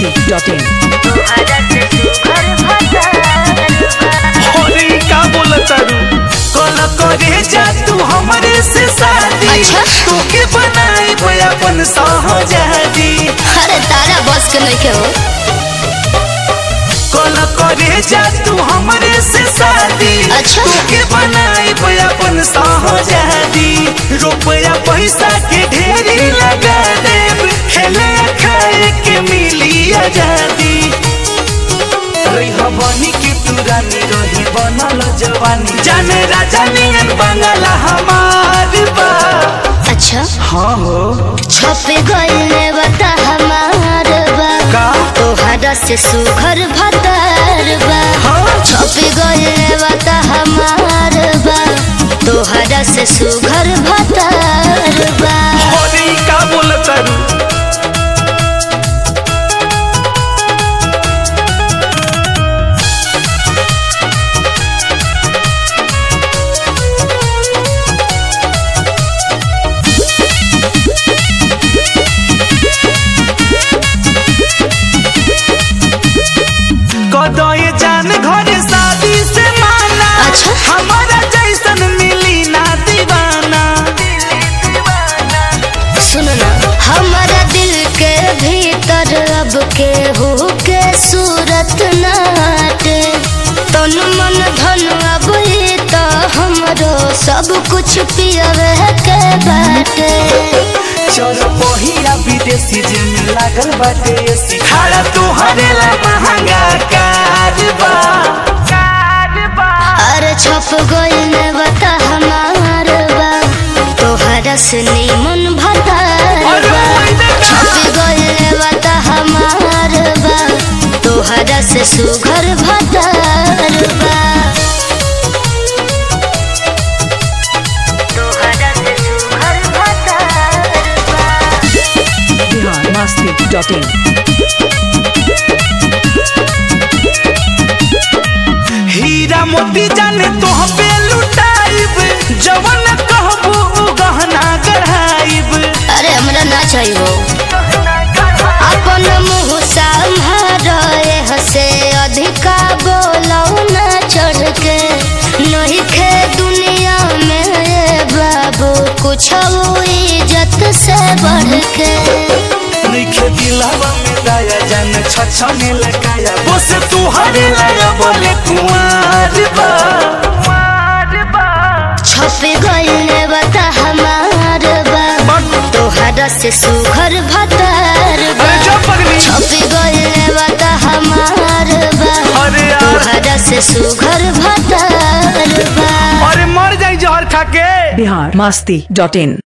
masti.in। अरे का बोलत तारू कल करे जा तू हमरे से शादी। अच्छा? तोके बनाई अपन सहजादी। अरे तारा बस के नहीं के हो। कल करे जा तू हमरे से शादी। अच्छा? तोके बनाई अपन सहजादी। रुपया पैसा के ढेरी लगा देब खेले खाए के मिली आजादी। बनी की तू रानी रही बनल जवानी जाने राजा नियन बंगला हमार बा। अच्छा हाँ हो छपे गईले बता हमार बा का तोहरा से सुघर भतार बा। हाँ? छपे गईले बता हमार बा तोहरा से सुघर भतार बा। अरे का बोलत तारू कदये जान घरे शादी से माना। अच्छा? हमारा जैसन मिली ना दीवाना। सुनो ना हमारा दिल के भीतर अब के हो के सूरत नाटे तन मन धन अब ये तो हमरो सब कुछ पियवे के बाटे। चल पहिया विदेशी जिम लागल बाटे एसी खाड़ा तोहरे ला महंगा कारबा। अरे छप गईले बता हमार बा तोहरा से निमन भतार बा। छप गईले बता हमार बा तोहरा से सुघर भतार बा। तोहरा से सुघर भतार बा। masti.in। हीरा मोती जाने तोह पे लुटाइब जवन कहबू उ गहना गढ़ाइब। अरे हमरा ना चाहिए अपन मुँह संभारे हसे अधिका बोलो ना चढ़ के नहीं खे दुनिया में बाबू कुछ इज्जत से बढ़ के। नइखे दिलवा में दाया जान छछने लगाया बस तुहरे लगा बोले कुंवार बा। छपे गईले बता हमार बा तोहरा से सुघर भतार बा। अरे जा पगली छपे गईले बता हमार बा अरे यार तोहरा से सुघर भतार बा। अरे मर जाई जहर खा के। masti.in।